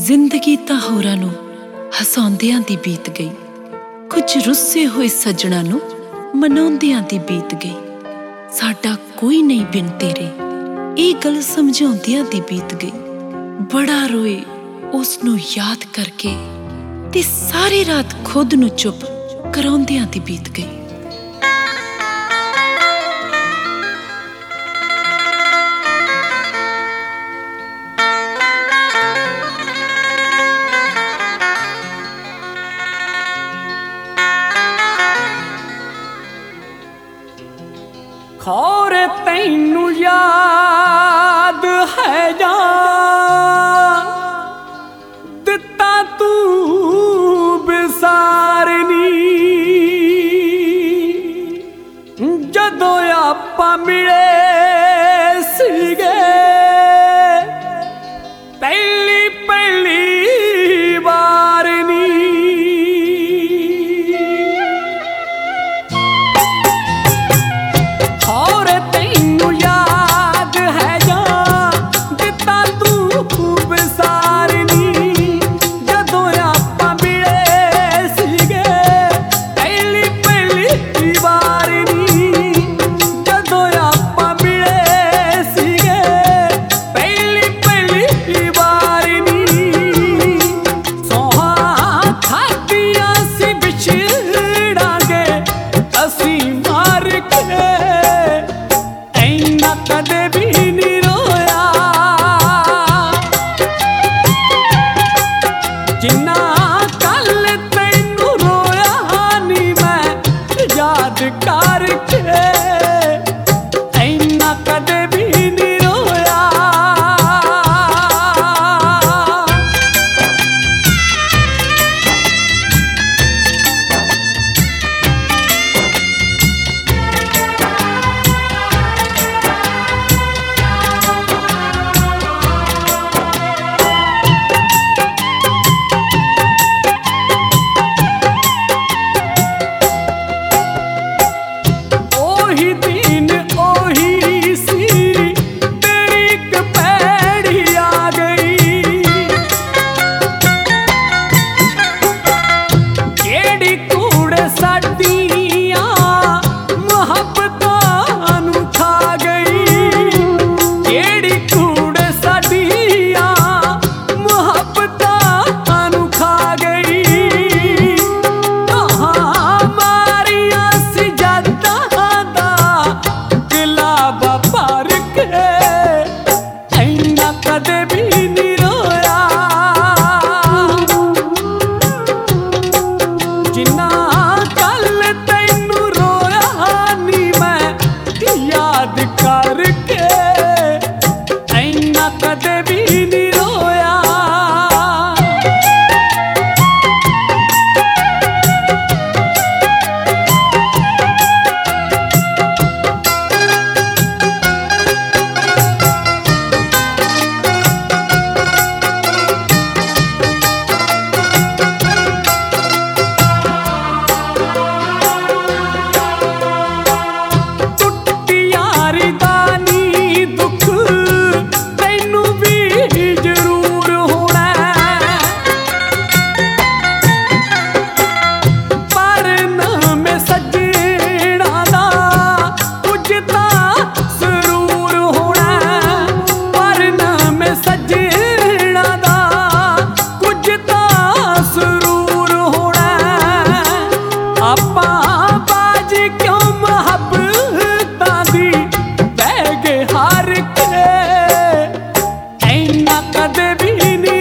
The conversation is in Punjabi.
ਜ਼ਿੰਦਗੀ ਤਾਂ ਹੋਰਾਂ ਨੂੰ ਹਸਾਉਂਦਿਆਂ ਦੀ ਬੀਤ ਗਈ, ਕੁਝ ਰੁੱਸੇ ਹੋਏ ਸੱਜਣਾ ਨੂੰ ਮਨਾਉਂਦਿਆਂ ਦੀ ਬੀਤ ਗਈ। ਸਾਡਾ ਕੋਈ ਨਹੀਂ ਬਿਨ ਤੇਰੇ, ਇਹ ਗੱਲ ਸਮਝਾਉਂਦਿਆਂ ਦੀ ਬੀਤ ਗਈ। ਬੜਾ ਰੋਏ ਉਸ ਨੂੰ ਯਾਦ ਕਰਕੇ ਤੇ ਸਾਰੀ ਰਾਤ ਖੁਦ ਨੂੰ ਚੁੱਪ ਕਰਾਉਂਦਿਆਂ ਦੀ ਬੀਤ ਗਈ। ਖੌਰ ਤੈਨੂੰ ਯਾਦ ਹੈ ਜਾਂ ਦਿੱਤਾ ਤੂੰ ਵਿਸਾਰਨੀ, ਜਦੋਂ ਆਪਾਂ ਮਿਲੇ ਸੀਗੇ ਪਹਿਲੀ ਪਹਿਲੀ ਵਾਰ ਨੀ। ਜਿੰਨਾ ਕੱਲ ਤੈਨੂੰ ਰੋਇਆ ਨੀ ਮੈਂ ਯਾਦ ਕਰਕੇ, ਐਨਾ ਕਦੇ ਵੀ ਨੀ ਰੋਇਆ। ਜਿੰਨਾ ਕੱਲ ਤੈਨੂੰ ਰੋਇਆ ਨੀ ਮੈਂ ਯਾਦ ਕਰਕੇ, ਐਨਾ ਕਦੇ ਵੀ ਨੀ ਰੋਇਆ। ਕਦੇ ਵੀ ਨੀ